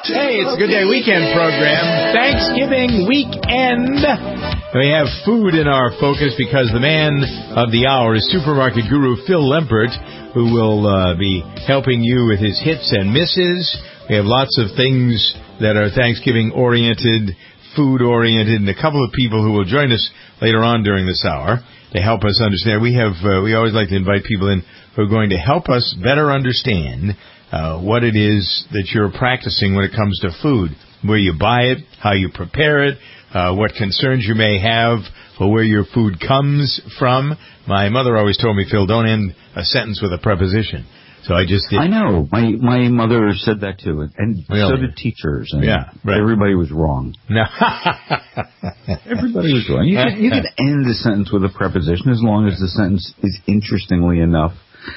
Hey, it's a Good Day Weekend program. Thanksgiving weekend. We have food in our focus because the man of the hour is supermarket guru Phil Lempert, who will be helping you with his hits and misses. We have lots of things that are Thanksgiving-oriented, food-oriented, and a couple of people who will join us later on during this hour to help us understand. We always like to invite people in who are going to help us better understand what it is that you're practicing when it comes to food, where you buy it, how you prepare it, what concerns you may have for where your food comes from. My mother always told me, Phil, don't end a sentence with a preposition. So I just did. I know. My mother said that too, and really? So did teachers. And yeah, right. Everybody was wrong. No. Everybody was wrong. You can end a sentence with a preposition as long as the sentence is interestingly enough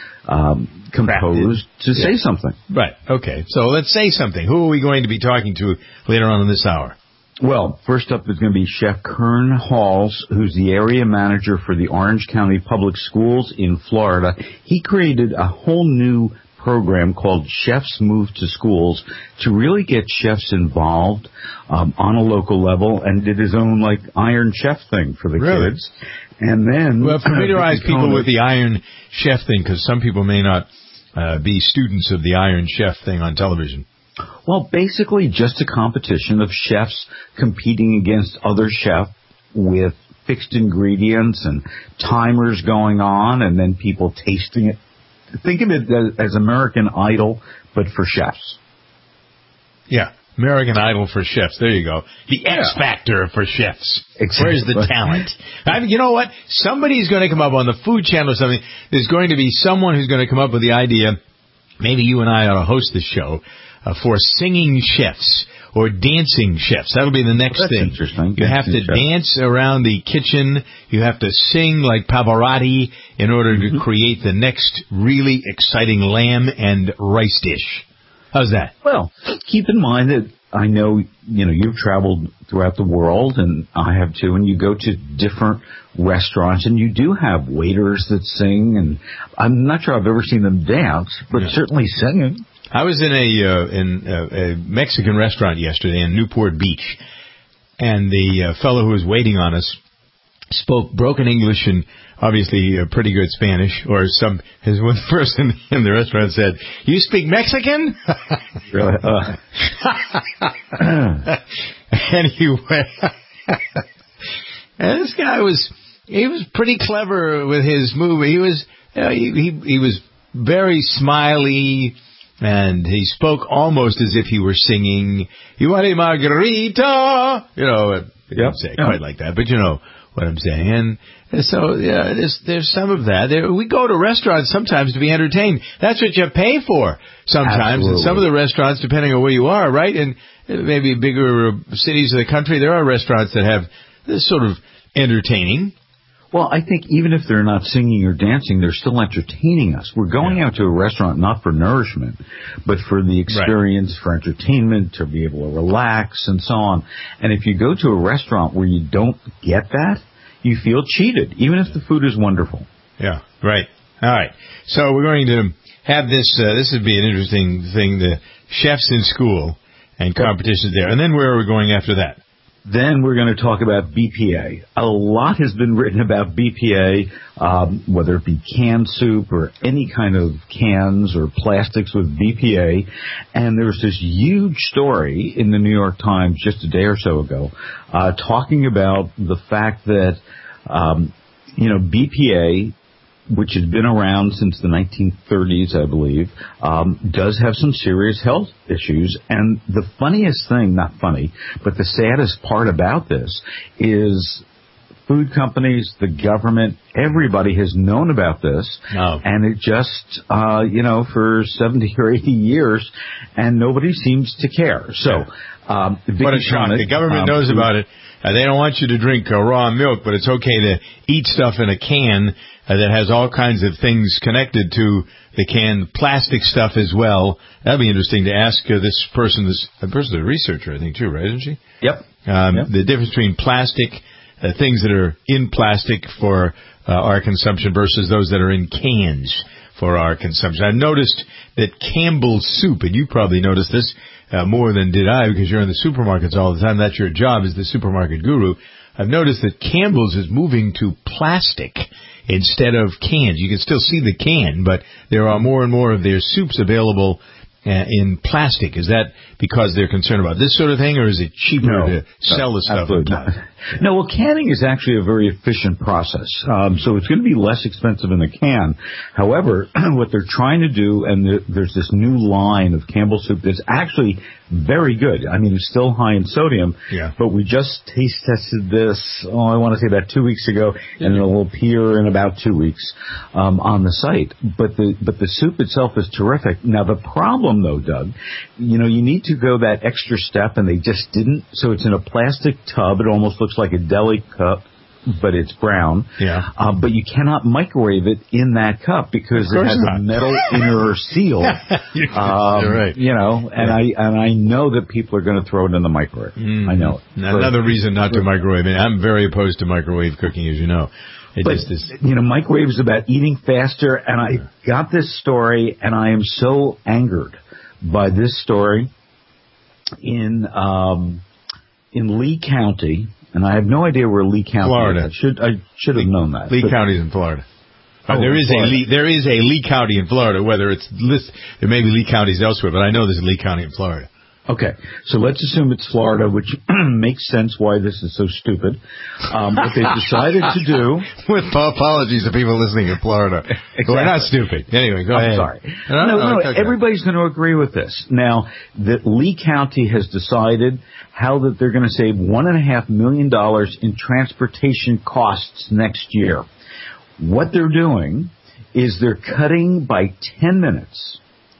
composed to say something. Right. Okay. So let's say something. Who are we going to be talking to later on in this hour? Well, first up is going to be Chef Kern Halls, who's the area manager for the Orange County Public Schools in Florida. He created a whole new program called Chefs Move to Schools to really get chefs involved on a local level, and did his own Iron Chef thing for the kids. And then familiarize people with the Iron Chef thing, because some people may not be students of the Iron Chef thing on television. Well, basically just a competition of chefs competing against other chefs with fixed ingredients and timers going on, and then people tasting it. Think of it as American Idol, but for chefs. Yeah, American Idol for chefs. There you go. The X Factor for chefs. Exactly. Where's the talent? You know what? Somebody's going to come up on the Food Channel or something. There's going to be someone who's going to come up with the idea, maybe you and I ought to host this show, for singing chefs or dancing chefs. That'll be the next thing. Interesting. You have to dance around the kitchen. You have to sing like Pavarotti in order to create the next really exciting lamb and rice dish. How's that? Well, keep in mind that I know, you've traveled throughout the world, and I have too, and you go to different restaurants, and you do have waiters that sing, and I'm not sure I've ever seen them dance, but certainly singing. I was in a Mexican restaurant yesterday in Newport Beach, and the fellow who was waiting on us spoke broken English and obviously pretty good Spanish, or his one person in the restaurant said, "You speak Mexican?" Really? Anyway, and this guy was pretty clever with his movie. He was very smiley. And he spoke almost as if he were singing, "You want a margarita?" He didn't say it quite like that, but you know what I'm saying. And so, there's some of that. We go to restaurants sometimes to be entertained. That's what you pay for sometimes. And some of the restaurants, depending on where you are, right? And maybe bigger cities of the country, there are restaurants that have this sort of entertaining. Well, I think even if they're not singing or dancing, they're still entertaining us. We're going out to a restaurant not for nourishment, but for the experience, for entertainment, to be able to relax and so on. And if you go to a restaurant where you don't get that, you feel cheated, even if the food is wonderful. Yeah, right. All right. So we're going to have this. This would be an interesting thing, the chefs in school and competitions there. And then where are we going after that? Then we're going to talk about BPA. A lot has been written about BPA, whether it be canned soup or any kind of cans or plastics with BPA. And there was this huge story in the New York Times just a day or so ago talking about the fact that, BPA, which has been around since the 1930s, I believe, does have some serious health issues. And the funniest thing, not funny, but the saddest part about this is food companies, the government, everybody has known about this. Oh. And it just, for 70 or 80 years, and nobody seems to care. So, what a shock. The government knows about it. They don't want you to drink raw milk, but it's okay to eat stuff in a can that has all kinds of things connected to the can, plastic stuff as well. That'd be interesting to ask this person's a researcher, I think, too, right, isn't she? Yep. The difference between plastic, things that are in plastic for our consumption versus those that are in cans for our consumption. I've noticed that Campbell's Soup, and you probably noticed this more than did I because you're in the supermarkets all the time. That's your job as the supermarket guru. I've noticed that Campbell's is moving to plastic instead of cans. You can still see the can, but there are more and more of their soups available in plastic. Is that because they're concerned about this sort of thing, or is it cheaper to sell the stuff in plastic? No, well, canning is actually a very efficient process. So it's going to be less expensive in a can. However, what they're trying to do, and there's this new line of Campbell's Soup that's actually very good. I mean, it's still high in sodium, but we just taste tested this, I want to say about 2 weeks ago, and it'll appear in about 2 weeks on the site. But the soup itself is terrific. Now, the problem, though, Doug, you need to go that extra step, and they just didn't. So it's in a plastic tub. It almost looks like a deli cup, but it's brown. But you cannot microwave it in that cup because it has a metal inner seal. You're right. And I know that people are going to throw it in the microwave. I know it. Another reason not to microwave it. I'm very opposed to microwave cooking, as you know. Microwave is about eating faster, and I got this story, and I am so angered by this story in Lee County, and I have no idea where Lee County Florida. is. I should have known that. Lee County is in Florida. There is a Lee County in Florida. Whether it's there may be Lee counties elsewhere, but I know there's a Lee County in Florida. Okay, so let's assume it's Florida, which makes sense why this is so stupid. What they decided to do... With apologies to people listening in Florida. Exactly. We're not stupid. Anyway, go ahead. I'm sorry. No, everybody's going to agree with this. Now, that Lee County has decided how that they're going to save $1.5 million in transportation costs next year. What they're doing is they're cutting by 10 minutes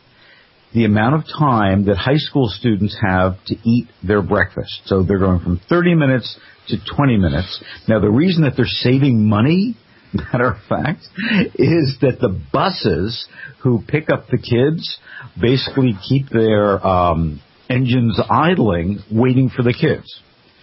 the amount of time that high school students have to eat their breakfast. So they're going from 30 minutes to 20 minutes. Now, the reason that they're saving money, matter of fact, is that the buses who pick up the kids basically keep their engines idling, waiting for the kids.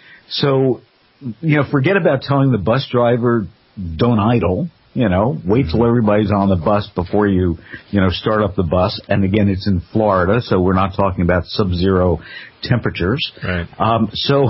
So, forget about telling the bus driver, don't idle. Wait till everybody's on the bus before you start up the bus. And again, it's in Florida, so we're not talking about sub-zero temperatures. Right. So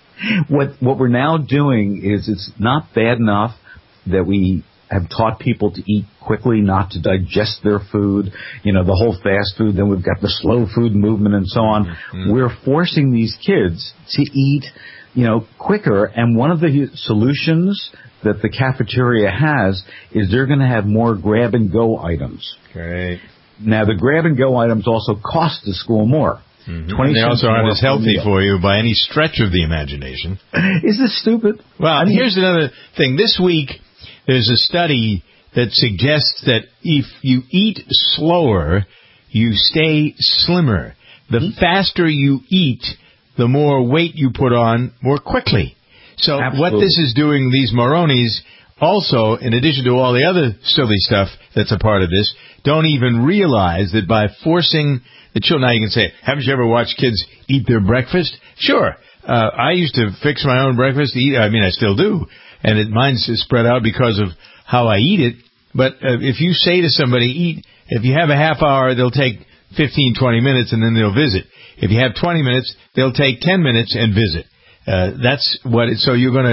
what we're now doing is it's not bad enough that we have taught people to eat quickly, not to digest their food, the whole fast food. Then we've got the slow food movement and so on. Mm-hmm. We're forcing these kids to eat, quicker. And one of the solutions that the cafeteria has is they're going to have more grab-and-go items. Great. Now, the grab-and-go items also cost the school more. Mm-hmm. And they also aren't as healthy for you by any stretch of the imagination. Is this stupid? Well, here's another thing. This week, there's a study that suggests that if you eat slower, you stay slimmer. The faster you eat, the more weight you put on more quickly. So What this is doing, these Moronis also, in addition to all the other silly stuff that's a part of this, don't even realize that by forcing the children... Now you can say, haven't you ever watched kids eat their breakfast? Sure. I used to fix my own breakfast to eat. I mean, I still do. And mine's spread out because of how I eat it. But if you say to somebody, if you have a half hour, they'll take 15, 20 minutes and then they'll visit. If you have 20 minutes, they'll take 10 minutes and visit. That's what. So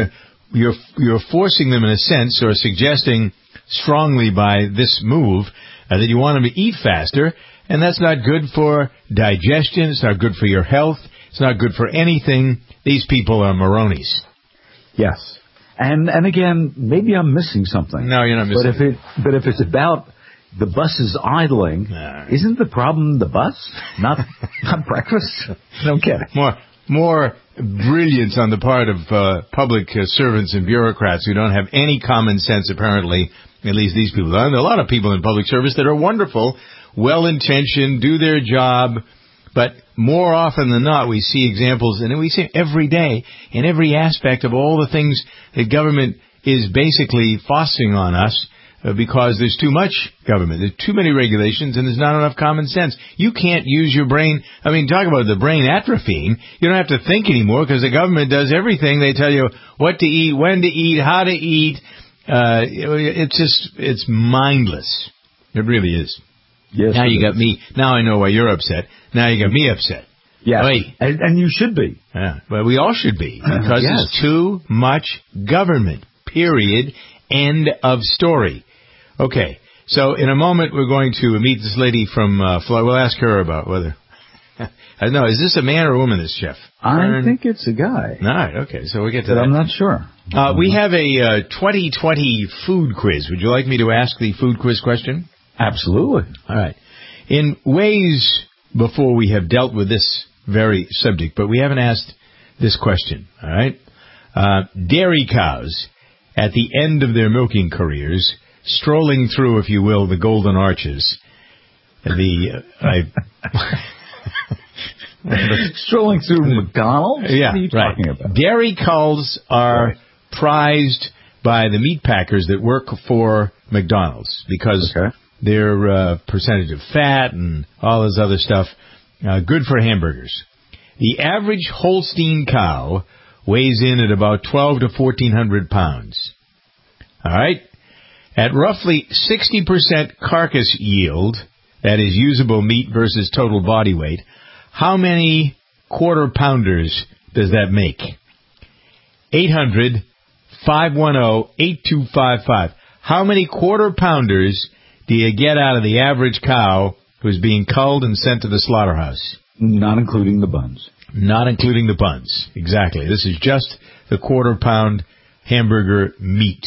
you're forcing them in a sense, or suggesting strongly by this move that you want them to eat faster, and that's not good for digestion. It's not good for your health. It's not good for anything. These people are Moronis. Yes, and again, maybe I'm missing something. No, you're not missing. But if it's about the bus is idling, isn't the problem the bus, not breakfast? I don't get it. More brilliance on the part of public servants and bureaucrats who don't have any common sense, apparently, at least these people. There are a lot of people in public service that are wonderful, well-intentioned, do their job, but more often than not, we see examples, and we see every day, in every aspect of all the things that government is basically fostering on us, because there's too much government. There's too many regulations, and there's not enough common sense. You can't use your brain. I mean, talk about the brain atrophying. You don't have to think anymore because the government does everything. They tell you what to eat, when to eat, how to eat. It's mindless. It really is. Yes. Now you got me. Now I know why you're upset. Now you got me upset. Yes. And you should be. Yeah. But we all should be. Because Yes. it's too much government. Period. End of story. Okay. So in a moment, we're going to meet this lady from Florida. We'll ask her about whether... I don't know. Is this a man or a woman, this chef? I think it's a guy. All right. Okay. So we'll get to But that. I'm not sure. We have a 2020 food quiz. Would you like me to ask the food quiz question? Absolutely. All right. In ways before we have dealt with this very subject, but we haven't asked this question. All right. Dairy cows at the end of their milking careers, strolling through, if you will, the golden arches. Strolling through McDonald's? Yeah, what are you talking about? Dairy cows are prized by the meat packers that work for McDonald's because their percentage of fat and all this other stuff, good for hamburgers. The average Holstein cow weighs in at about 12 to 1,400 pounds. All right? At roughly 60% carcass yield, that is usable meat versus total body weight, how many quarter pounders does that make? 800-510-8255. How many quarter pounders do you get out of the average cow who's being culled and sent to the slaughterhouse? Not including the buns. Not including the buns. Exactly. This is just the quarter pound hamburger meat.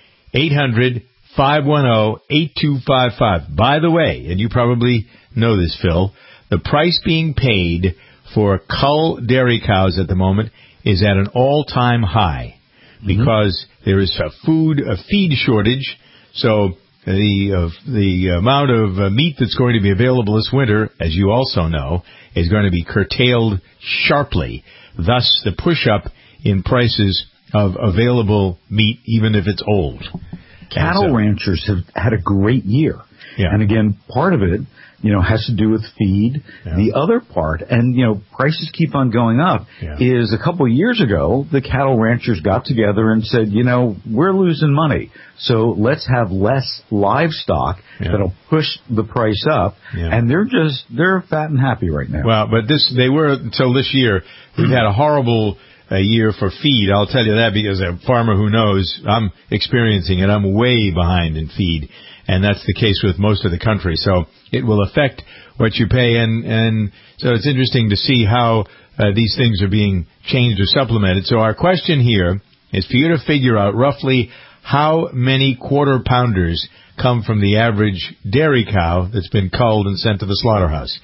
800-510-8255. By the way, and you probably know this, Phil, the price being paid for cull dairy cows at the moment is at an all-time high because there is a feed shortage. So the amount of meat that's going to be available this winter, as you also know, is going to be curtailed sharply. Thus, the push-up in prices of available meat, even if it's old. Cattle ranchers have had a great year. Yeah. And again, part of it, has to do with feed. Yeah. The other part, and, prices keep on going up, is a couple of years ago, the cattle ranchers got together and said, we're losing money. So let's have less livestock that'll push the price up. Yeah. And they're fat and happy right now. Well, but they were until this year. We've had a horrible year for feed. I'll tell you that because a farmer who knows, I'm experiencing it. I'm way behind in feed. And that's the case with most of the country. So it will affect what you pay. And so it's interesting to see how these things are being changed or supplemented. So our question here is for you to figure out roughly how many quarter pounders come from the average dairy cow that's been culled and sent to the slaughterhouse.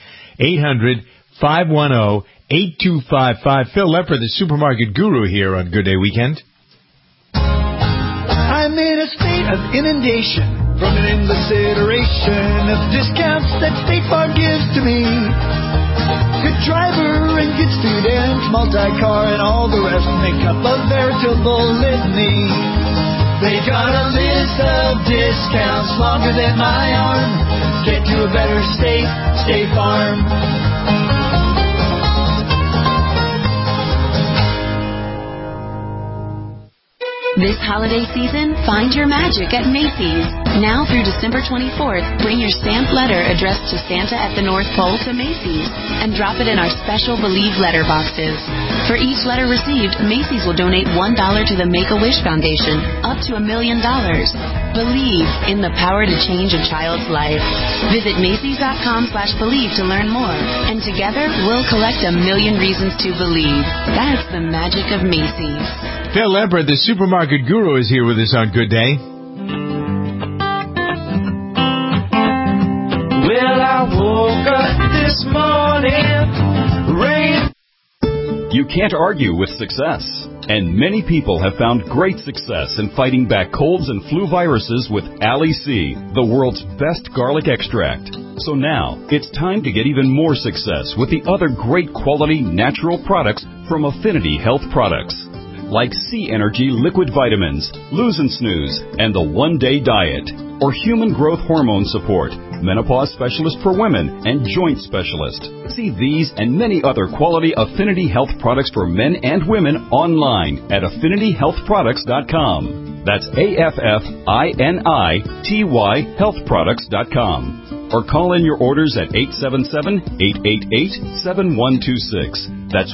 800-510-8255. Phil Lepper, the supermarket guru, here on Good Day Weekend. I'm in a state of inundation from an endless iteration of discounts that State Farm gives to me. Good driver and good student, multi-car and all the rest make up a veritable litany. They got a list of discounts longer than my arm. Get to a better state, State Farm. This holiday season, find your magic at Macy's. Now through December 24th, bring your stamped letter addressed to Santa at the North Pole to Macy's and drop it in our special Believe letter boxes. For each letter received, Macy's will donate $1 to the Make-A-Wish Foundation, up to $1 million. Believe in the power to change a child's life. Visit Macys.com/believe to learn more. And together, we'll collect 1 million reasons to believe. That's the magic of Macy's. Phil Lepper, the supermarket guru, is here with us on Good Day. Well, I woke up this morning, rain. You can't argue with success. And many people have found great success in fighting back colds and flu viruses with Ali C, the world's best garlic extract. So now, it's time to get even more success with the other great quality natural products from Affinity Health Products. Like C Energy Liquid Vitamins, Lose and Snooze, and the One Day Diet, or Human Growth Hormone Support, Menopause Specialist for Women, and Joint Specialist. See these and many other quality Affinity Health products for men and women online at affinityhealthproducts.com. That's AFFINITY healthproducts.com. Or call in your orders at 877-888-7126. That's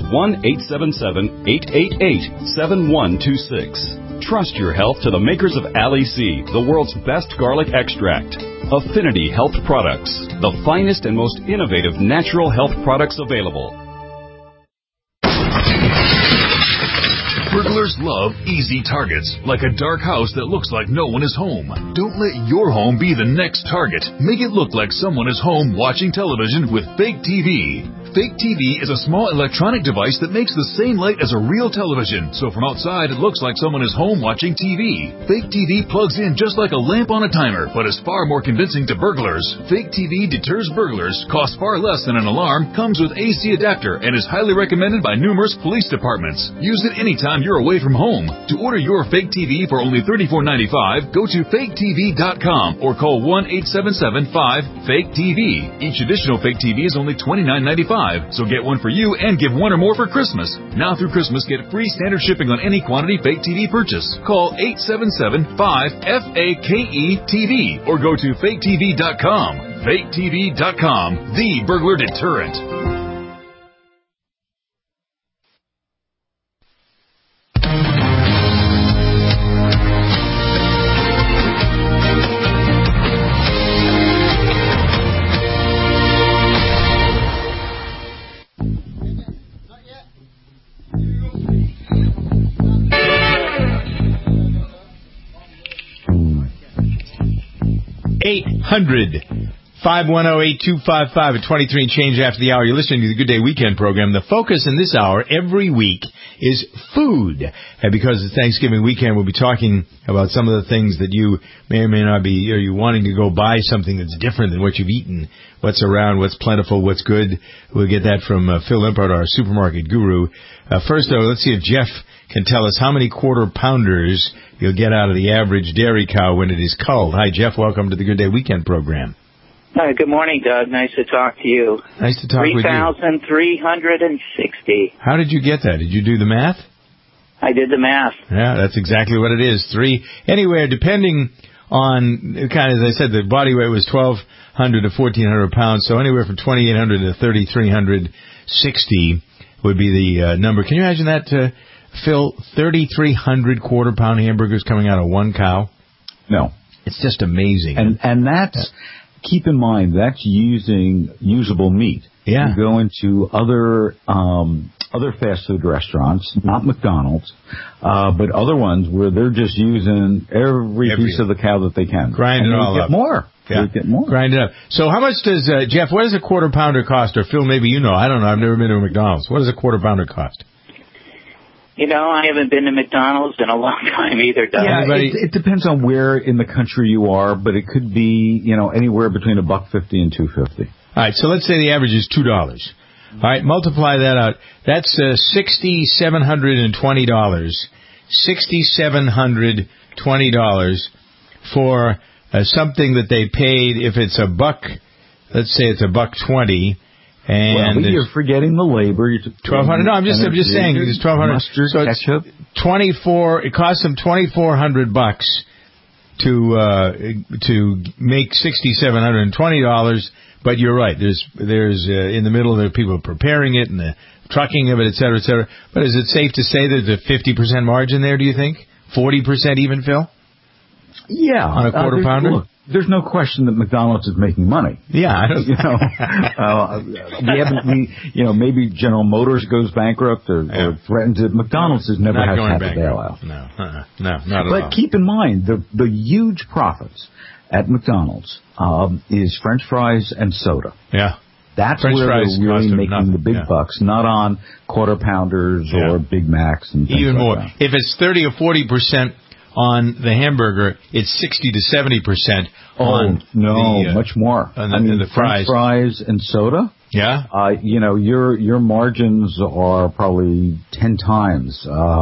1-877-888-7126. Trust your health to the makers of Ali C, the world's best garlic extract. Affinity Health Products, the finest and most innovative natural health products available. Burglars love easy targets, like a dark house that looks like no one is home. Don't let your home be the next target. Make it look like someone is home watching television with Fake TV. Fake TV is a small electronic device that makes the same light as a real television, so from outside it looks like someone is home watching TV. Fake TV plugs in just like a lamp on a timer, but is far more convincing to burglars. Fake TV deters burglars, costs far less than an alarm, comes with AC adapter, and is highly recommended by numerous police departments. Use it anytime you're away from home. To order your Fake TV for only $34.95, go to faketv.com or call 1-877-5-FAKE-TV. Each additional Fake TV is only $29.95. So get one for you and give one or more for Christmas. Now through Christmas, get free standard shipping on any quantity Fake TV purchase. Call 877-5-FAKE-TV or go to faketv.com. Faketv.com, the burglar deterrent. $800-510-8255 at 23 and change after the hour. You're listening to the Good Day Weekend program. The focus in this hour every week is food. And because it's Thanksgiving weekend, we'll be talking about some of the things that you may or may not be, or you wanting to go buy something that's different than what you've eaten, what's around, what's plentiful, what's good. We'll get that from Phil Lempert, our supermarket guru. First, though, let's see if Jeff can tell us how many quarter pounders you'll get out of the average dairy cow when it is culled. Hi, Jeff. Welcome to the Good Day Weekend program. Hi, good morning, Doug. Nice to talk to you. Nice to talk with you. 3,360. How did you get that? Did you do the math? I did the math. Yeah, that's exactly what it is. Anywhere, depending on, kind of, as I said, the body weight was 1,200 to 1,400 pounds, so anywhere from 2,800 to 3,360 would be the number. Can you imagine that, Phil? 3,300 quarter-pound hamburgers coming out of one cow? No. It's just amazing. And that's, keep in mind, that's using usable meat. Yeah. You go into other fast food restaurants, not McDonald's, but other ones where they're just using every piece of the cow that they can. Grind it all up. More. Yeah. Get more. Grind it up. So how much does, Jeff, what does a quarter pounder cost? Or Phil, maybe you know. I don't know. I've never been to a McDonald's. What does a quarter pounder cost? You know, I haven't been to McDonald's in a long time either, Doug. Yeah, it depends on where in the country you are, but it could be, anywhere between $1.50 and $2.50. All right, so let's say the average is $2. All right, multiply that out. That's $6,720. $6,720 for something that they paid. If it's $1, let's say it's $1.20. And you're forgetting the labor. 1,200. No, I'm just saying it's 1,200. Mustard, so ketchup. It costs them $2,400 to make $6,720. But you're right. There's in the middle there are people preparing it and the trucking of it, et cetera, et cetera. But is it safe to say there's a 50% margin there? Do you think 40% even, Phil? Yeah, on a quarter pounder. Look, there's no question that McDonald's is making money. Yeah, I don't maybe General Motors goes bankrupt or threatens it. McDonald's has never had to bail out. No, not at all. But keep in mind the huge profits at McDonald's is French fries and soda. Yeah. That's French where fries they're really making the big yeah. bucks, not on quarter pounders or Big Macs and things even more. Like that. If it's 30 or 40% on the hamburger, it's 60 to 70% on much more. The fries. French fries and soda. Yeah. Your margins are probably 10 times.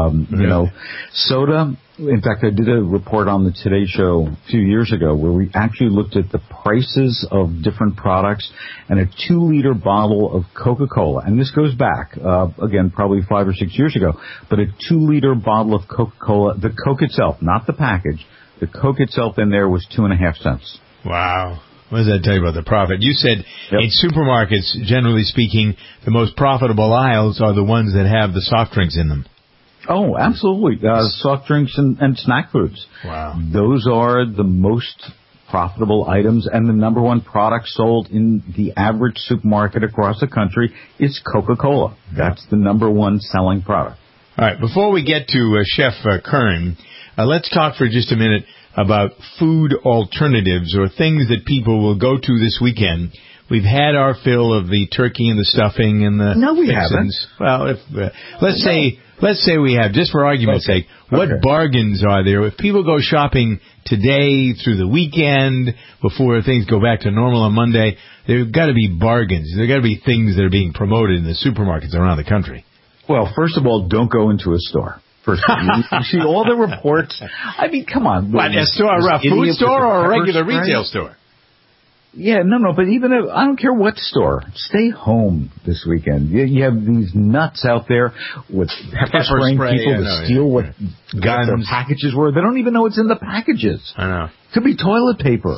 Soda. In fact, I did a report on the Today Show a few years ago where we actually looked at the prices of different products, and a 2-liter bottle of Coca-Cola, and this goes back, again, probably 5 or 6 years ago, but a 2-liter bottle of Coca-Cola, the Coke itself, not the package, the Coke itself in there was 2.5 cents. Wow. What does that tell you about the profit? You said in supermarkets, generally speaking, the most profitable aisles are the ones that have the soft drinks in them. Oh, absolutely. Soft drinks and snack foods. Wow. Those are the most profitable items, and the number one product sold in the average supermarket across the country is Coca-Cola. That's the number one selling product. All right. Before we get to Chef Kern, let's talk for just a minute about food alternatives or things that people will go to this weekend. We've had our fill of the turkey and the stuffing and the No, we fixins. haven't. Well, let's say we have, just for argument's sake. What bargains are there? If people go shopping today through the weekend before things go back to normal on Monday, there've got to be bargains. There've got to be things that are being promoted in the supermarkets around the country. Well, first of all, don't go into a store. First, you see all the reports. I mean, come on. What, a store, a food store or a regular retail store? Yeah, no, but even I don't care what store. Stay home this weekend. You have these nuts out there with pepper spraying people to steal what their packages were. They don't even know what's in the packages. I know. Could be toilet paper.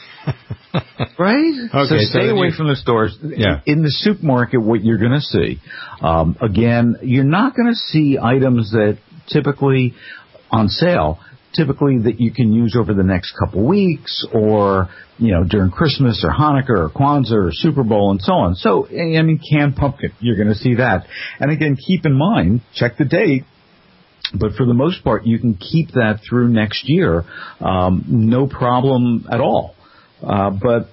Right? Okay, so stay away from the stores. Yeah. In the supermarket, what you're going to see, again, you're not going to see items that typically on sale, typically that you can use over the next couple weeks or, during Christmas or Hanukkah or Kwanzaa or Super Bowl and so on. So, I mean, canned pumpkin, you're going to see that. And again, keep in mind, check the date. But for the most part, you can keep that through next year, no problem at all. But,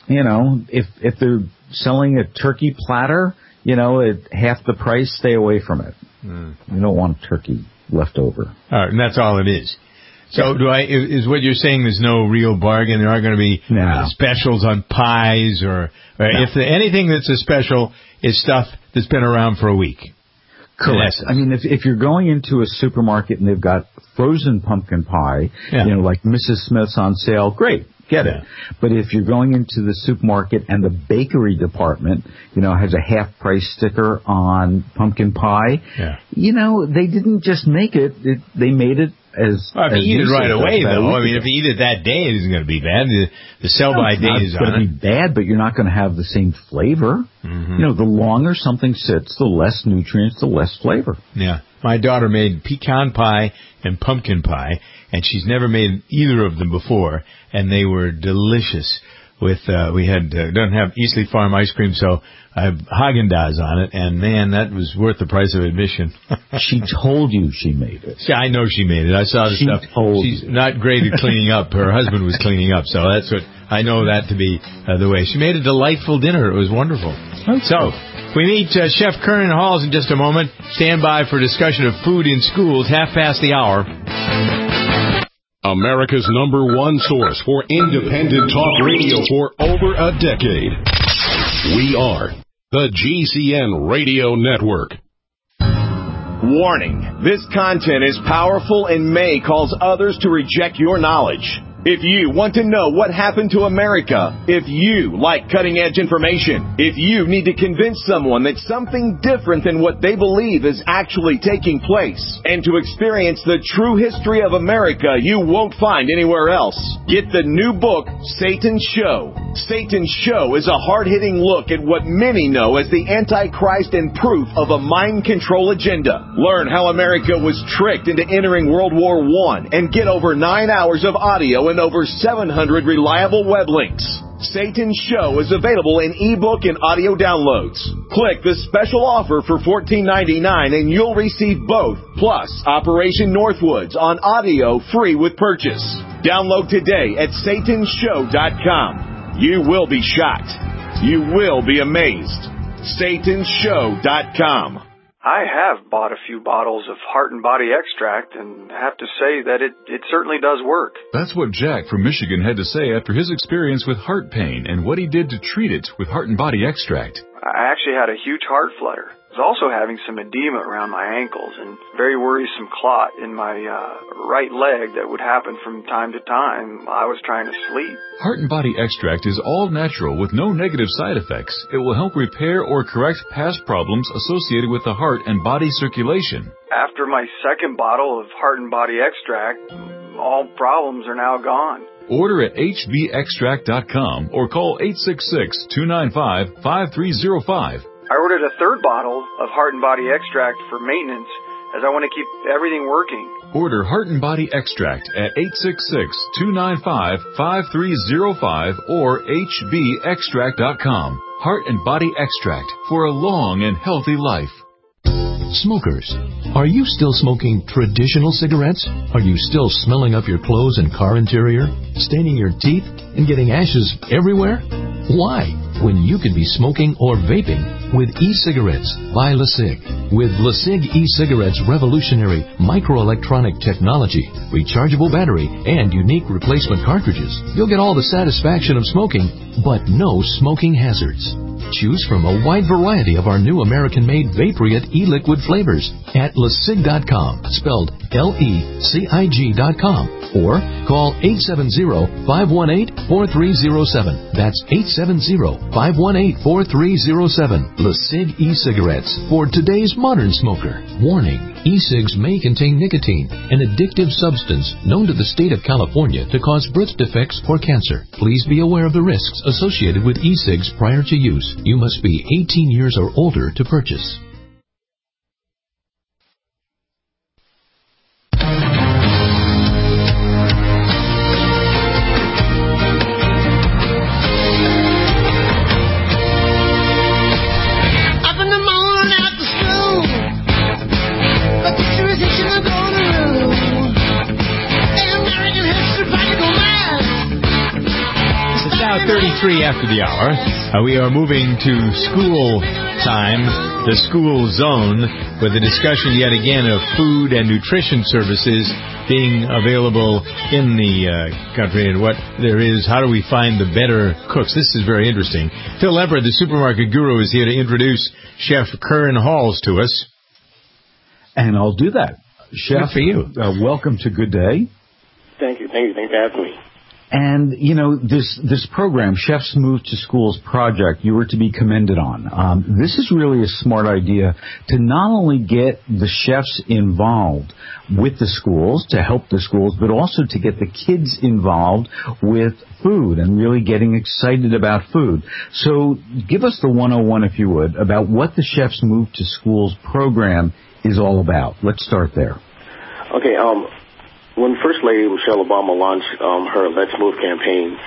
if they're selling a turkey platter, at half the price, stay away from it. You don't want turkey left over. All right, and that's all it is. So is what you're saying there's no real bargain? There aren't going to be specials on pies or if anything that's a special is stuff that's been around for a week. Correct. I mean, if you're going into a supermarket and they've got frozen pumpkin pie, like Mrs. Smith's on sale, great. Get it. But if you're going into the supermarket and the bakery department, has a half price sticker on pumpkin pie, they didn't just make it, they made it as... Well, if you eat it right away, though. I mean, if you eat it that day, it isn't going to be bad. The sell-by date is on it. It's going to be bad, but you're not going to have the same flavor. Mm-hmm. The longer something sits, the less nutrients, the less flavor. Yeah. My daughter made pecan pie and pumpkin pie, and she's never made either of them before, and they were delicious. We don't have Eastleigh Farm ice cream, so I have Haagen-Dazs on it, and man, that was worth the price of admission. She told you she made it. Yeah, I know she made it. I saw the stuff. She's not great at cleaning up. Her husband was cleaning up, so that's what I know that to be the way. She made a delightful dinner. It was wonderful. So we meet Chef Kern Halls in just a moment. Stand by for discussion of food in schools, 1/2 the hour. America's #1 source for independent talk radio for over a decade. We are the GCN Radio Network. Warning, this content is powerful and may cause others to reject your knowledge. If you want to know what happened to America, if you like cutting-edge information, if you need to convince someone that something different than what they believe is actually taking place, and to experience the true history of America you won't find anywhere else, get the new book, Satan's Show. Satan's Show is a hard-hitting look at what many know as the Antichrist and proof of a mind control agenda. Learn how America was tricked into entering World War I and get over 9 hours of audio and over 700 reliable web links. Satan's Show is available in ebook and audio downloads. Click the special offer for $14.99 and you'll receive both, plus Operation Northwoods on audio free with purchase. Download today at satanshow.com. You will be shocked. You will be amazed. satanshow.com. I have bought a few bottles of Heart and Body Extract and have to say that it certainly does work. That's what Jack from Michigan had to say after his experience with heart pain and what he did to treat it with Heart and Body Extract. I actually had a huge heart flutter. I was also having some edema around my ankles and very worrisome clot in my right leg that would happen from time to time while I was trying to sleep. Heart and Body Extract is all natural with no negative side effects. It will help repair or correct past problems associated with the heart and body circulation. After my second bottle of Heart and Body Extract, all problems are now gone. Order at hbextract.com or call 866-295-5305. I ordered a third bottle of Heart and Body Extract for maintenance as I want to keep everything working. Order Heart and Body Extract at 866-295-5305 or hbextract.com. Heart and Body Extract for a long and healthy life. Smokers, are you still smoking traditional cigarettes? Are you still smelling up your clothes and car interior, staining your teeth, and getting ashes everywhere? Why? When you could be smoking or vaping with e-cigarettes by LeSig. With LeSig e-cigarettes' revolutionary microelectronic technology, rechargeable battery, and unique replacement cartridges, you'll get all the satisfaction of smoking, but no smoking hazards. Choose from a wide variety of our new American-made Vaporite e-liquid flavors at LeSig.com, spelled LECIG.com, or call 870-518-4307. That's 870-518-4307. LeSig e-cigarettes for today's modern smoker. Warning, e-cigs may contain nicotine, an addictive substance known to the state of California to cause birth defects or cancer. Please be aware of the risks associated with e-cigs prior to use. You must be 18 years or older to purchase. It's now 33 after the hour. We are moving to school time, the school zone, with a discussion yet again of food and nutrition services being available in the country and what there is. How do we find the better cooks? This is very interesting. Phil Lempert, the supermarket guru, is here to introduce Chef Kern Halls to us. And I'll do that. Chef, good for you. Welcome to Good Day. Thank you. Thanks for having me. And, you know, this program, Chefs Move to Schools project, you were to be commended on. This is really a smart idea to not only get the chefs involved with the schools, to help the schools, but also to get the kids involved with food and really getting excited about food. So give us the 101, if you would, about what the Chefs Move to Schools program is all about. Let's start there. Okay, when First Lady Michelle Obama launched her Let's Move campaign,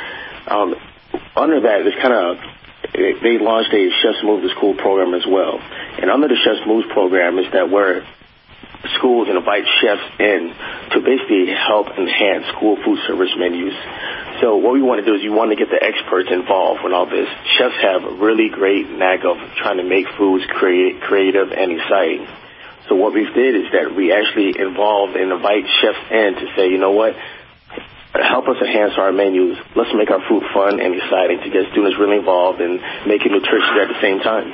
under that, they launched a Chefs Move to School program as well. And under the Chefs Move program is that where schools invite chefs in to basically help enhance school food service menus. So what we want to do is we want to get the experts involved in all this. Chefs have a really great knack of trying to make foods creative and exciting. So what we did is that we actually involved and invite chefs in to say, you know what, help us enhance our menus. Let's make our food fun and exciting to get students really involved and making nutritious at the same time.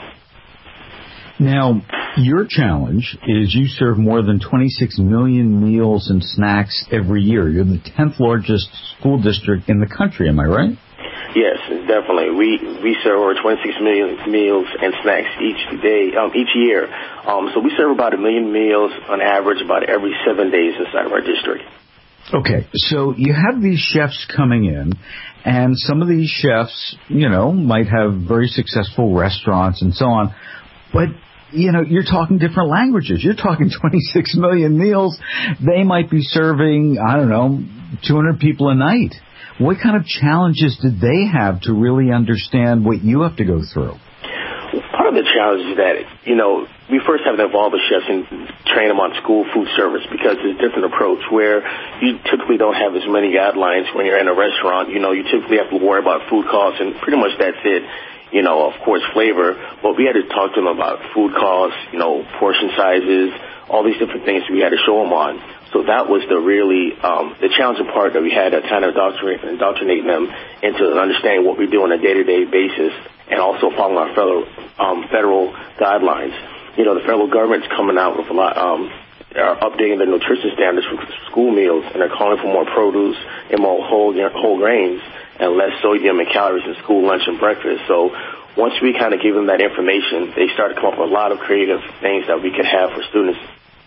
Now, your challenge is you serve more than 26 million meals and snacks every year. You're the 10th largest school district in the country, am I right? Yes, definitely. We serve over 26 million meals and snacks each year. So we serve about 1 million meals on average about every 7 days inside of our district. Okay, so you have these chefs coming in, and some of these chefs, you know, might have very successful restaurants and so on, but you know, you're talking different languages. You're talking 26 million meals. They might be serving, 200 people a night. What kind of challenges did they have to really understand what you have to go through? Part of the challenge is that, we first have to involve the chefs and train them on school food service because it's a different approach where you typically don't have as many guidelines when you're in a restaurant. You typically have to worry about food costs and pretty much that's it. of course, flavor, but we had to talk to them about food costs, portion sizes, all these different things we had to show them on. So that was the challenging part that we had to kind of indoctrinate them into understanding what we do on a day-to-day basis and also following our federal guidelines. The federal government's coming out with a lot, are updating the nutrition standards for school meals, and they're calling for more produce and more whole grains and less sodium and calories in school lunch and breakfast. So once we kind of give them that information, they start to come up with a lot of creative things that we could have for students.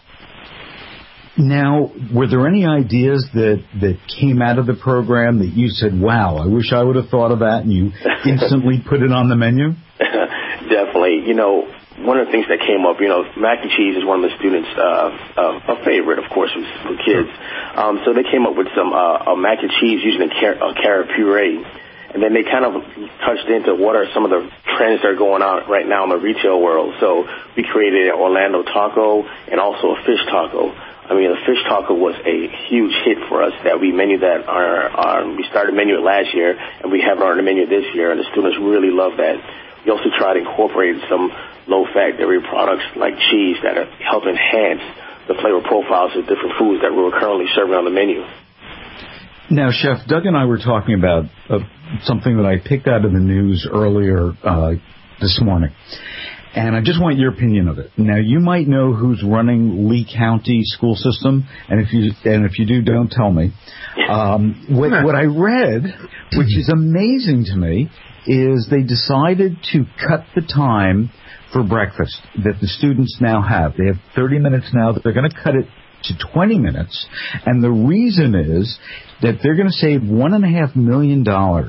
Now, were there any ideas that came out of the program that you said, wow, I wish I would have thought of that, and you instantly put it on the menu? Definitely. One of the things that came up, mac and cheese is one of the students' a favorite, of course, for kids. So they came up with some mac and cheese using a carrot puree. And then they kind of touched into what are some of the trends that are going on right now in the retail world. So we created an Orlando taco and also a fish taco. I mean, the fish taco was a huge hit for us that we menued that we started menuing last year, and we have it on the menu this year, and the students really love that. We also tried to incorporate some low-fat dairy products like cheese that help enhance the flavor profiles of different foods that we're currently serving on the menu. Now, Chef, Doug and I were talking about something that I picked out of the news earlier this morning, and I just want your opinion of it. Now, you might know who's running Lee County school system, and if you do, don't tell me. What I read, which is amazing to me, is they decided to cut the time for breakfast that the students now have. They have 30 minutes now. That they're going to cut it to 20 minutes, and the reason is that they're going to save $1.5 million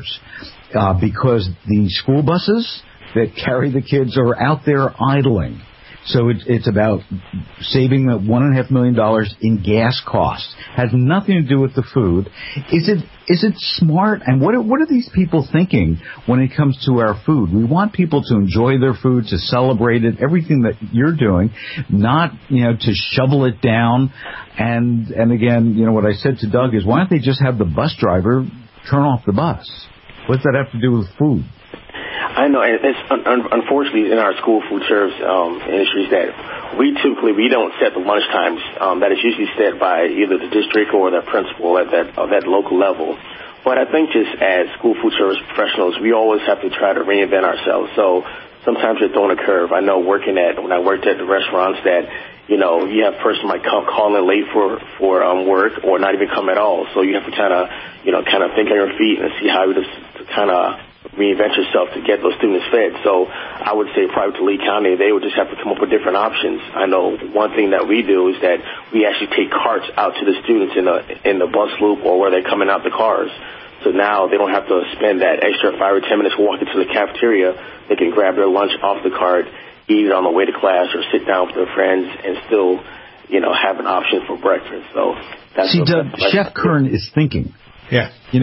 because the school buses that carry the kids are out there idling. So it's about saving the $1.5 million in gas costs. Has nothing to do with the food. Is it smart? And what are these people thinking when it comes to our food? We want people to enjoy their food, to celebrate it, everything that you're doing, not to shovel it down. And again, what I said to Doug is, why don't they just have the bus driver turn off the bus? What's that have to do with food? I know, and it's unfortunately in our school food service industries that we don't set the lunch times. That is usually set by either the district or the principal at that local level. But I think just as school food service professionals, we always have to try to reinvent ourselves. So sometimes you're throwing a curve. I know when I worked at the restaurants that you have a person might call in late for work or not even come at all. So you have to kind of think on your feet and see how to kind of reinvent yourself to get those students fed. So I would say probably to Lee County, they would just have to come up with different options. I know one thing that we do is that we actually take carts out to the students in the bus loop or where they're coming out the cars. So now they don't have to spend that extra 5 or 10 minutes walking to the cafeteria. They can grab their lunch off the cart, eat it on the way to class, or sit down with their friends and still, have an option for breakfast. So that's Chef Kern is thinking. Yeah. He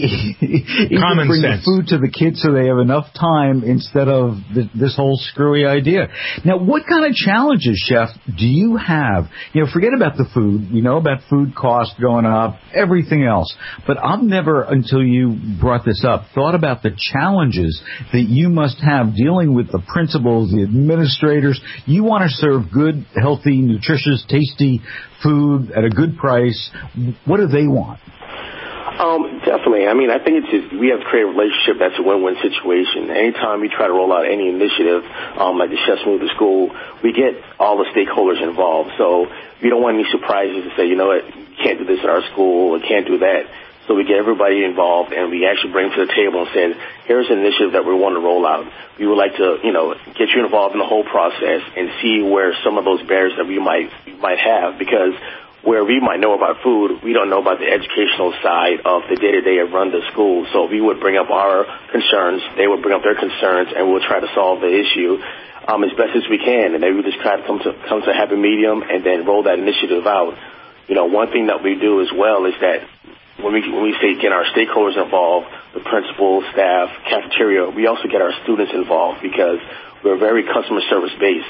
common bring sense. The food to the kids so they have enough time instead of this whole screwy idea. Now, what kind of challenges, Chef, do you have? Forget about the food. We know about food costs going up, everything else. But I've never, until you brought this up, thought about the challenges that you must have dealing with the principals, the administrators. You want to serve good, healthy, nutritious, tasty food at a good price. What do they want? Definitely. I mean, I think we have to create a relationship that's a win-win situation. Anytime we try to roll out any initiative, like the Chefs Move to School, we get all the stakeholders involved. So we don't want any surprises to say, you know what, you can't do this at our school or can't do that. So we get everybody involved, and we actually bring them to the table and say, here's an initiative that we want to roll out. We would like to, get you involved in the whole process and see where some of those barriers that we might have, because where we might know about food, we don't know about the educational side of the day-to-day of run the school. So we would bring up our concerns, they would bring up their concerns, and we'll try to solve the issue as best as we can. And then we just try to come to a happy medium and then roll that initiative out. One thing that we do as well is that when we say get our stakeholders involved, the principal, staff, cafeteria, we also get our students involved because we're very customer service based.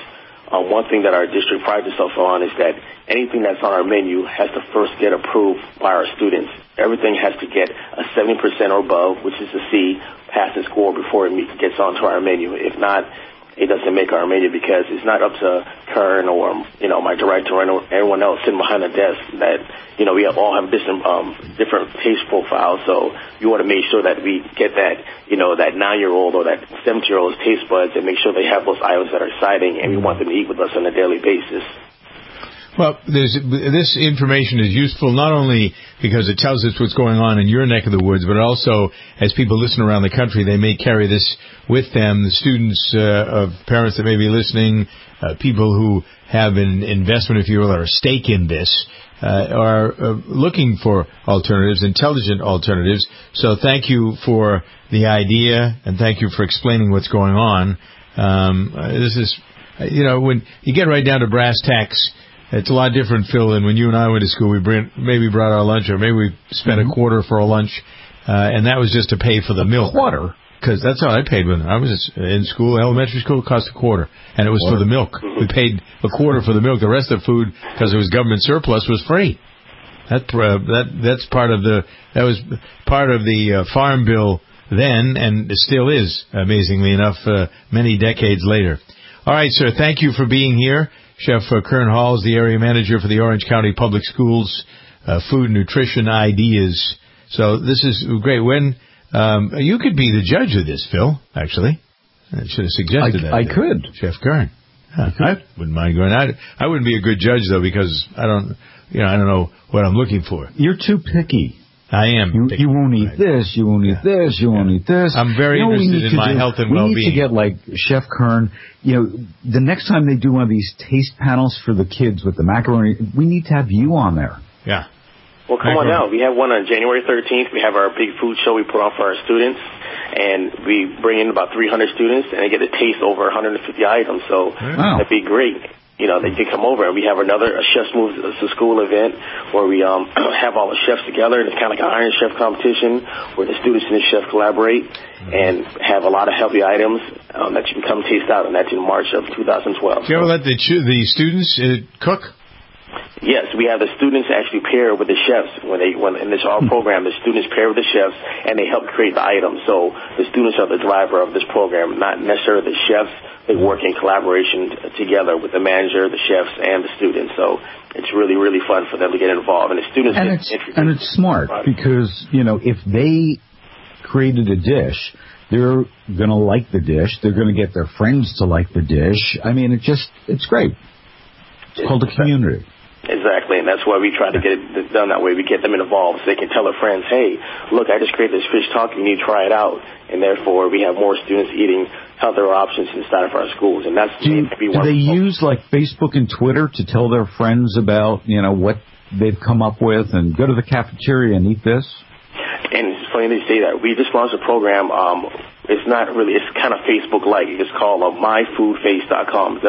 one thing that our district prides itself on is that anything that's on our menu has to first get approved by our students. Everything has to get a 70% or above, which is a C, passing score before it gets onto our menu. If not, it doesn't make our menu because it's not up to Kern or, my director or anyone else sitting behind the desk that, we all have different taste profiles. So you want to make sure that we get that, that 9-year-old or that 17-year-old's taste buds and make sure they have those items that are exciting, and we want them to eat with us on a daily basis. Well, this information is useful not only because it tells us what's going on in your neck of the woods, but also as people listen around the country, they may carry this with them. The students of parents that may be listening, people who have an investment, if you will, or a stake in this, are looking for alternatives, intelligent alternatives. So thank you for the idea, and thank you for explaining what's going on. This is, when you get right down to brass tacks, it's a lot different, Phil, than when you and I went to school. We maybe brought our lunch, or maybe we spent a quarter for a lunch, and that was just to pay for the milk. Quarter? Because that's all I paid when I was in school. Elementary school, it cost a quarter, and it was for the milk. We paid a quarter for the milk. The rest of the food, because it was government surplus, was free. That was part of the farm bill then, and it still is, amazingly enough, many decades later. All right, sir. Thank you for being here. Chef Kern Hall is the area manager for the Orange County Public Schools Food and Nutrition Ideas. So this is great. When you could be the judge of this, Phil, actually. I should have suggested that. I could. Chef Kern. I wouldn't mind going. I wouldn't be a good judge, though, because I don't know what I'm looking for. You're too picky. I am. You won't eat this. You won't eat this. You won't eat this. I'm very interested in my health and well-being. We need to get like Chef Kern. The next time they do one of these taste panels for the kids with the macaroni, we need to have you on there. Yeah. Well, come on out. We have one on January 13th. We have our big food show we put on for our students, and we bring in about 300 students, and they get to taste over 150 items. So that'd be great. They can come over, and we have a Chef's Moves to School event where we have all the chefs together. It's kind of like an Iron Chef competition where the students and the chef collaborate and have a lot of healthy items that you can come taste out, and that's in March of 2012. Do you ever let the students cook? Yes, we have the students actually pair with the chefs. When in this our program, the students pair with the chefs, and they help create the items. So the students are the driver of this program, not necessarily the chefs. They work in collaboration together with the manager, the chefs, and the students. So it's really, really fun for them to get involved. And the students and it's smart because if they created a dish, they're going to like the dish. They're going to get their friends to like the dish. I mean, it's great. It's called a community. Exactly, and that's why we try to get it done that way. We get them involved so they can tell their friends, hey, look, I just created this fish taco, you need to try it out. And therefore, we have more students eating healthier options inside of our schools. And that's do they use like Facebook and Twitter to tell their friends about, what they've come up with and go to the cafeteria and eat this? And it's funny they say that. We just launched a program. It's not really, it's kind of Facebook-like. It's called myfoodface.com,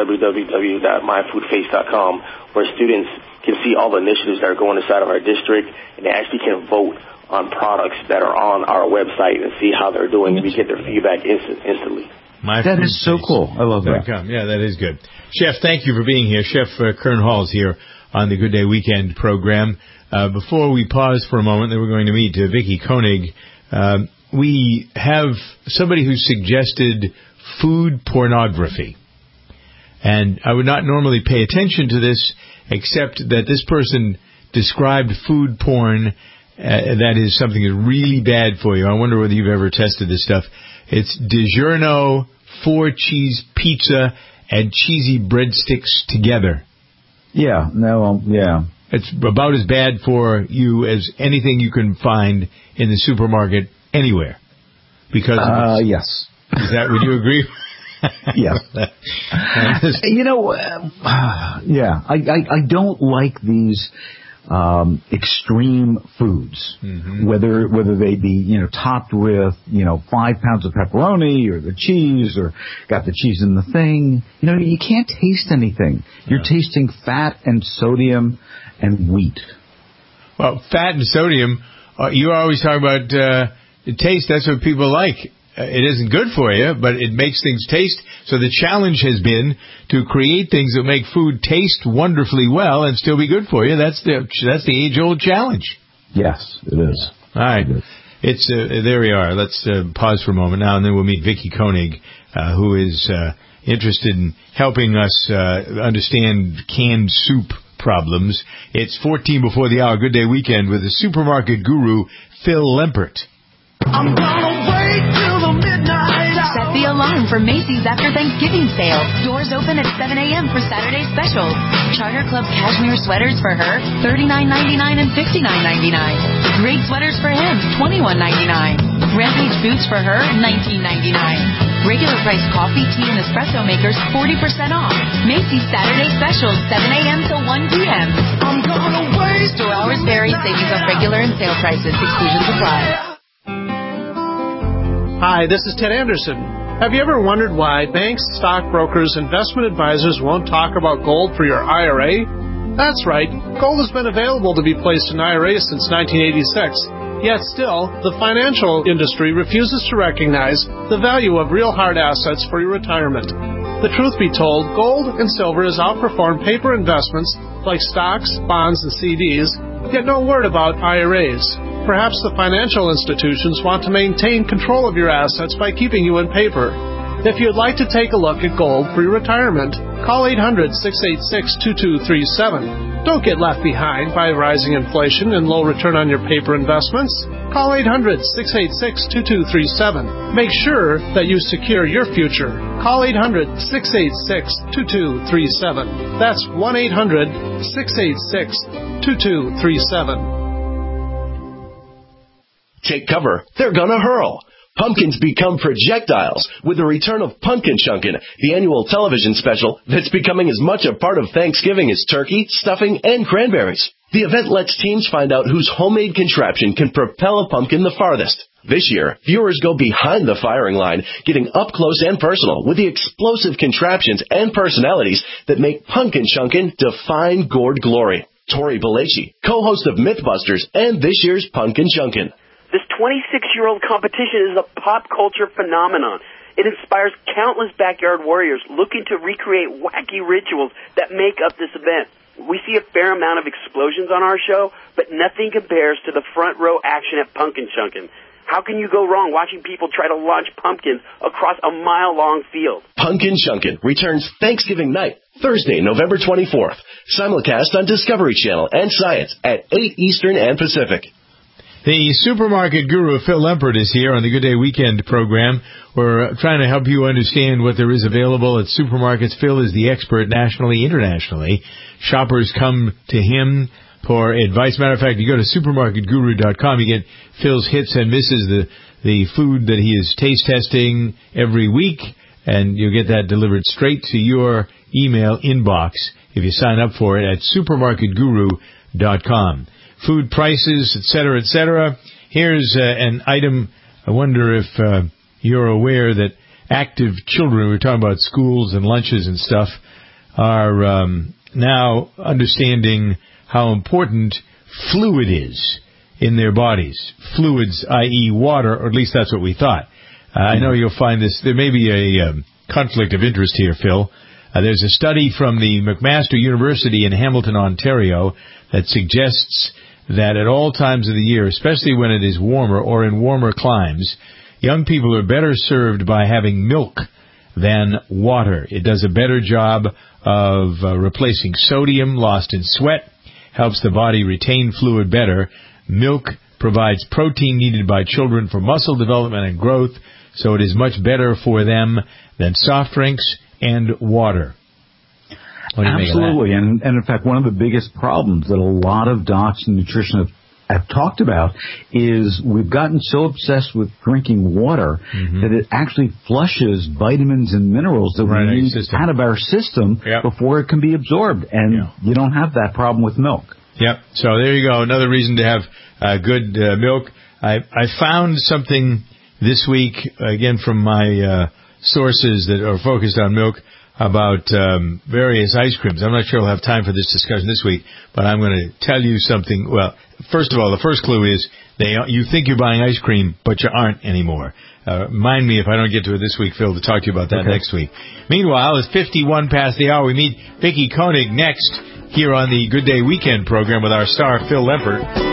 www.myfoodface.com, where students can see all the initiatives that are going inside of our district, and they actually can vote on products that are on our website and see how they're doing, and we get their feedback instantly. That is so cool. I love that. Yeah, that is good. Chef, thank you for being here. Chef Kern Hall is here on the Good Day Weekend program. Before we pause for a moment, we're going to meet Vicki Koenig. We have somebody who suggested food pornography. And I would not normally pay attention to this, except that this person described food porn that is something that's really bad for you. I wonder whether you've ever tested this stuff. It's DiGiorno 4-cheese pizza and cheesy breadsticks together. Yeah, It's about as bad for you as anything you can find in the supermarket anywhere. Because yes. Would you agree? Yeah. I don't like these extreme foods, whether they be, topped with, 5 pounds of pepperoni or the cheese or got the cheese in the thing. You can't taste anything. You're tasting fat and sodium and wheat. Well, fat and sodium, you're always talking about taste. That's what people like. it isn't good for you, but it makes things taste. So the challenge has been to create things that make food taste wonderfully well and still be good for you. That's the age-old challenge. Yes, it is. All right. It's there we are. Let's pause for a moment now, and then we'll meet Vicki Koenig, who is interested in helping us understand canned soup problems. It's 14 before the hour. Good Day Weekend with the supermarket guru, Phil Lempert. I'm gonna wait till the midnight hour. Set the alarm for Macy's after Thanksgiving sale. Doors open at 7 a.m. for Saturday specials. Charter Club cashmere sweaters for her, $39.99 and $59.99. Great sweaters for him, $21.99. Rampage boots for her, $19.99. Regular price coffee, tea, and espresso makers, 40% off. Macy's Saturday specials, 7 a.m. till 1 p.m. I'm gonna wait. Store hours vary. Savings on regular and sale prices. Exclusions apply. Hi, this is Ted Anderson. Have you ever wondered why banks, stockbrokers, investment advisors won't talk about gold for your IRA? That's right. Gold has been available to be placed in IRAs since 1986. Yet still, the financial industry refuses to recognize the value of real hard assets for your retirement. The truth be told, gold and silver has outperformed paper investments like stocks, bonds, and CDs, yet no word about IRAs. Perhaps the financial institutions want to maintain control of your assets by keeping you in paper. If you'd like to take a look at gold for your retirement, call 800-686-2237. Don't get left behind by rising inflation and low return on your paper investments. Call 800-686-2237. Make sure that you secure your future. Call 800-686-2237. That's 1-800-686-2237. Take cover. They're gonna hurl. Pumpkins become projectiles with the return of Pumpkin Chunkin', the annual television special that's becoming as much a part of Thanksgiving as turkey, stuffing, and cranberries. The event lets teens find out whose homemade contraption can propel a pumpkin the farthest. This year, viewers go behind the firing line, getting up close and personal with the explosive contraptions and personalities that make Pumpkin Chunkin' define gourd glory. Tori Belleci, co-host of Mythbusters and this year's Pumpkin Chunkin'. This 26-year-old competition is a pop culture phenomenon. It inspires countless backyard warriors looking to recreate wacky rituals that make up this event. We see a fair amount of explosions on our show, but nothing compares to the front row action at Pumpkin Chunkin'. How can you go wrong watching people try to launch pumpkins across a mile-long field? Pumpkin Chunkin' returns Thanksgiving night, Thursday, November 24th. Simulcast on Discovery Channel and Science at 8 Eastern and Pacific. The supermarket guru, Phil Lempert, is here on the Good Day Weekend program. We're trying to help you understand what there is available at supermarkets. Phil is the expert nationally, internationally. Shoppers come to him for advice. Matter of fact, you go to supermarketguru.com, you get Phil's hits and misses, the food that he is taste testing every week, and you'll get that delivered straight to your email inbox if you sign up for it at supermarketguru.com. Food prices, etc., etc. Here's an item. I wonder if you're aware that active children, we're talking about schools and lunches and stuff, are now understanding how important fluid is in their bodies. Fluids, i.e. water, or at least that's what we thought. I know you'll find this. There may be a conflict of interest here, Phil. There's a study from the McMaster University in Hamilton, Ontario, that suggests that at all times of the year, especially when it is warmer or in warmer climes, young people are better served by having milk than water. It does a better job of replacing sodium lost in sweat, helps the body retain fluid better. Milk provides protein needed by children for muscle development and growth, so it is much better for them than soft drinks and water. Absolutely, and in fact, one of the biggest problems that a lot of docs and nutritionists have talked about is we've gotten so obsessed with drinking water that it actually flushes vitamins and minerals that we need out of our system before it can be absorbed, and you don't have that problem with milk. Yep, so there you go, another reason to have good milk. I found something this week, again from my sources that are focused on milk, about various ice creams. I'm not sure we'll have time for this discussion this week, but I'm going to tell you something. Well, first of all, the first clue is You think you're buying ice cream, but you aren't anymore. Remind me if I don't get to it this week, Phil, to talk to you about that next week. Meanwhile, it's 51 past the hour. We meet Vicki Koenig next here on the Good Day Weekend program with our star, Phil Lempert.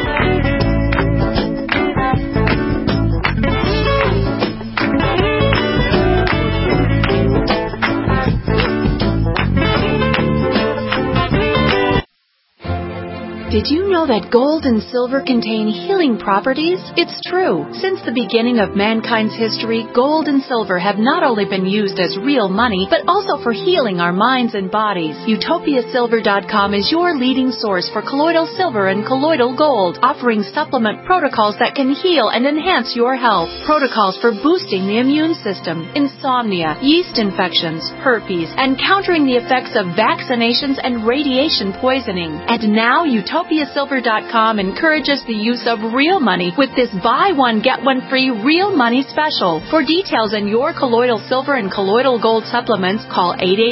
Did you know that gold and silver contain healing properties? It's true. Since the beginning of mankind's history, gold and silver have not only been used as real money, but also for healing our minds and bodies. UtopiaSilver.com is your leading source for colloidal silver and colloidal gold, offering supplement protocols that can heal and enhance your health. Protocols for boosting the immune system, insomnia, yeast infections, herpes, and countering the effects of vaccinations and radiation poisoning. And now UtopiaSilver.com encourages the use of real money with this buy one, get one free real money special. For details on your colloidal silver and colloidal gold supplements, call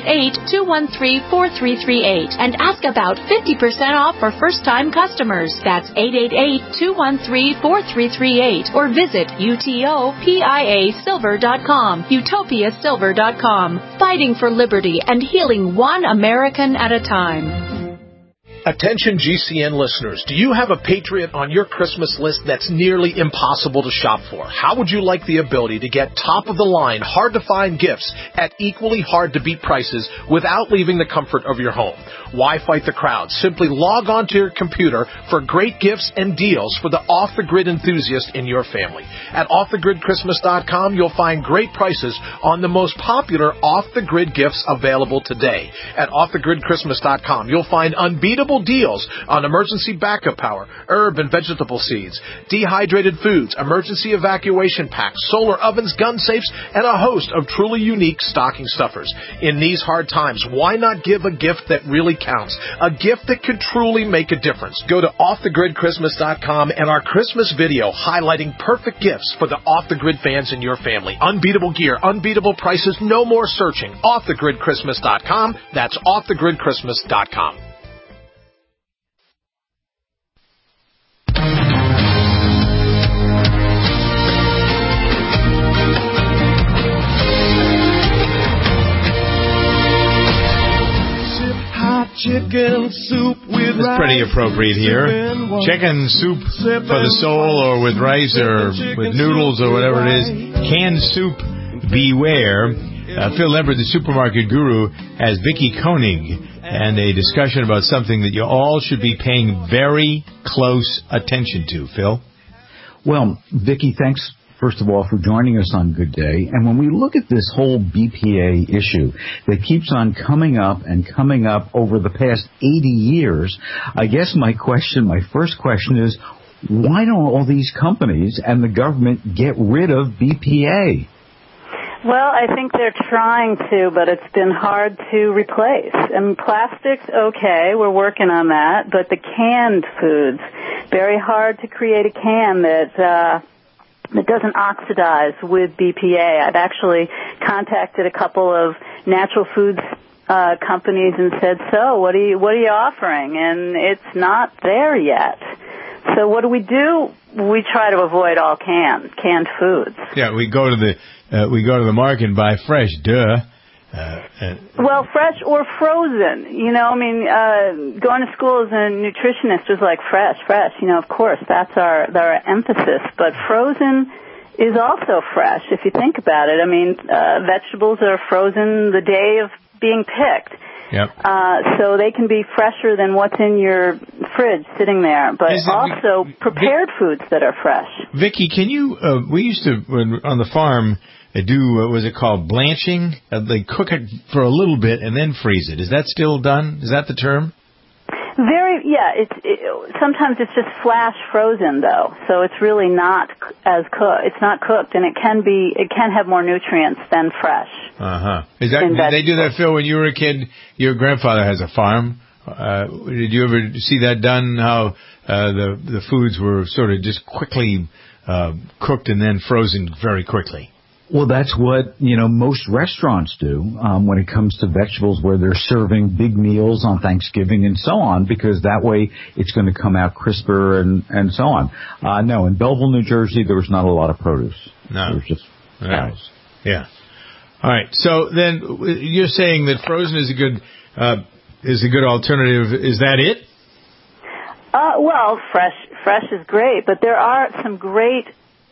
888-213-4338 and ask about 50% off for first-time customers. That's 888-213-4338 or visit UTOPIASilver.com. UtopiaSilver.com. Fighting for liberty and healing one American at a time. Attention GCN listeners, do you have a Patriot on your Christmas list that's nearly impossible to shop for? How would you like the ability to get top-of-the-line, hard-to-find gifts at equally hard-to-beat prices without leaving the comfort of your home? Why fight the crowd? Simply log on to your computer for great gifts and deals for the off-the-grid enthusiast in your family. At OffTheGridChristmas.com, you'll find great prices on the most popular off-the-grid gifts available today. At OffTheGridChristmas.com, you'll find unbeatable deals on emergency backup power, herb and vegetable seeds, dehydrated foods, emergency evacuation packs, solar ovens, gun safes, and a host of truly unique stocking stuffers. In these hard times, why not give a gift that really counts? A gift that could truly make a difference. Go to OffTheGridChristmas.com and our Christmas video highlighting perfect gifts for the off-the-grid fans in your family. Unbeatable gear, unbeatable prices, no more searching. OffTheGridChristmas.com. That's OffTheGridChristmas.com. Chicken soup with rice. It's pretty appropriate here. Chicken soup for the soul, or with rice, or with noodles, or whatever it is. Canned soup, beware. Phil Lempert, the supermarket guru, has Vicki Koenig, and a discussion about something that you all should be paying very close attention to. Phil? Well, Vicki, thanks first of all, for joining us on Good Day. And when we look at this whole BPA issue that keeps on coming up and coming up over the past 80 years, I guess my first question is, why don't all these companies and the government get rid of BPA? Well, I think they're trying to, but it's been hard to replace. And plastics, okay, we're working on that, but the canned foods, very hard to create a can that doesn't oxidize with BPA. I've actually contacted a couple of natural foods companies and said, so what are you offering? And it's not there yet. So what do? We try to avoid all canned foods. Yeah, we go to the market and buy fresh, duh. Well, fresh or frozen. You know, I mean, going to school as a nutritionist was like fresh. You know, of course, that's our emphasis. But frozen is also fresh, if you think about it. I mean, vegetables are frozen the day of being picked. Yep. So they can be fresher than what's in your fridge sitting there, but also prepared foods that are fresh. Vicki, can you, we used to, on the farm, do, what was it called, blanching? They cook it for a little bit and then freeze it. Is that still done? Is that the term? Sometimes it's just flash frozen though, so it's really not as cooked. It's not cooked, and it can have more nutrients than fresh. Did they do that, Phil, when you were a kid? Your grandfather has a farm. Did you ever see that done? How the foods were sort of just quickly cooked and then frozen very quickly? Well, that's what, most restaurants do when it comes to vegetables, where they're serving big meals on Thanksgiving and so on, because that way it's going to come out crisper and so on. No, in Belleville, New Jersey, there was not a lot of produce. No. There was just cows. Yeah. All right. So then you're saying that frozen is a good alternative. Is that it? Well, fresh is great, but there are some great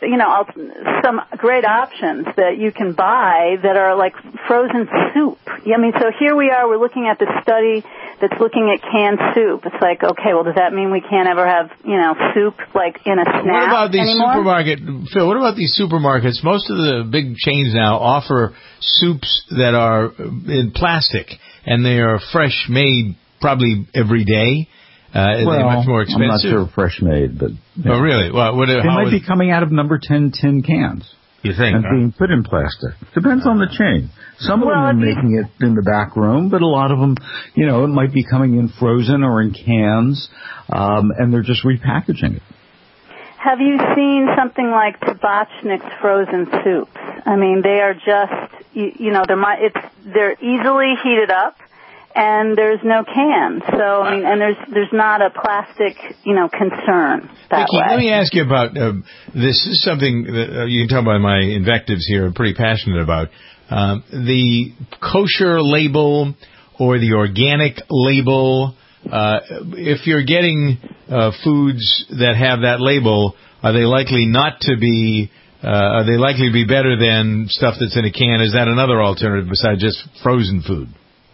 options that you can buy that are like frozen soup. I mean, so here we are, we're looking at this study that's looking at canned soup. It's like, okay, well, does that mean we can't ever have, soup like in a snack What about these anymore? Phil, what about these supermarkets? Most of the big chains now offer soups that are in plastic, and they are fresh made probably every day. They're much more expensive. I'm not sure fresh made, but... Oh, really? Well, they might be coming out of number 10 tin cans. You think? And being put in plastic. Depends on the chain. Some of them are making it in the back room, but a lot of them, it might be coming in frozen or in cans, and they're just repackaging it. Have you seen something like Tabachnik's frozen soups? I mean, they are just, they're easily heated up. And there's no can, so I mean, and there's not a plastic, concern that Vicki, way. let me ask you about this. Is something that you can tell by my invectives here. I'm pretty passionate about the kosher label or the organic label. If you're getting foods that have that label, are they likely not to be? Are they likely to be better than stuff that's in a can? Is that another alternative besides just frozen food?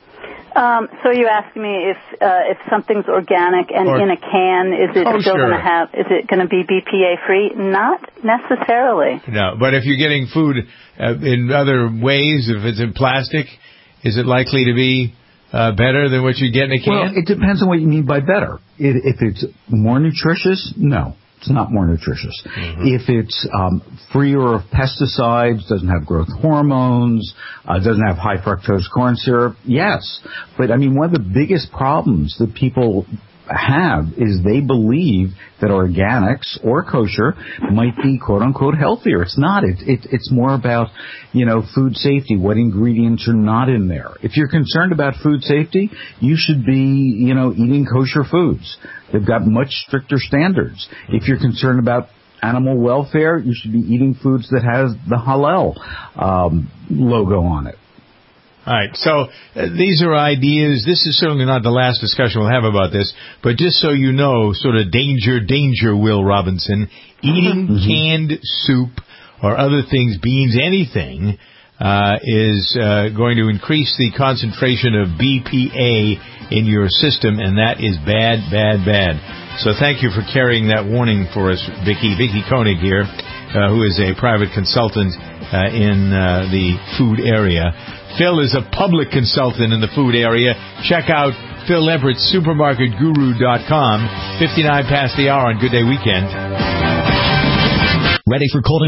So you asked me if something's organic and in a can, is it still going to is it going to be BPA free? Not necessarily. No, but if you're getting food in other ways, if it's in plastic, is it likely to be better than what you get in a can? Well, it depends on what you mean by better. If it's more nutritious, no. It's not more nutritious. Mm-hmm. If it's freer of pesticides, doesn't have growth hormones, doesn't have high fructose corn syrup, yes. But, I mean, one of the biggest problems that people have is they believe that organics or kosher might be quote-unquote healthier. It's not. It's more about, food safety, what ingredients are not in there. If you're concerned about food safety, you should be, eating kosher foods. They've got much stricter standards. If you're concerned about animal welfare, you should be eating foods that has the halal logo on it. All right, so these are ideas. This is certainly not the last discussion we'll have about this, but just so you know, sort of danger, Will Robinson, eating canned soup or other things, beans, anything, is going to increase the concentration of BPA in your system, and that is bad. So thank you for carrying that warning for us, Vicki Koenig here, who is a private consultant in the food area. Phil is a public consultant in the food area. Check out Phil Lempert's supermarketguru.com. 59 past the hour on Good Day Weekend. Ready for cold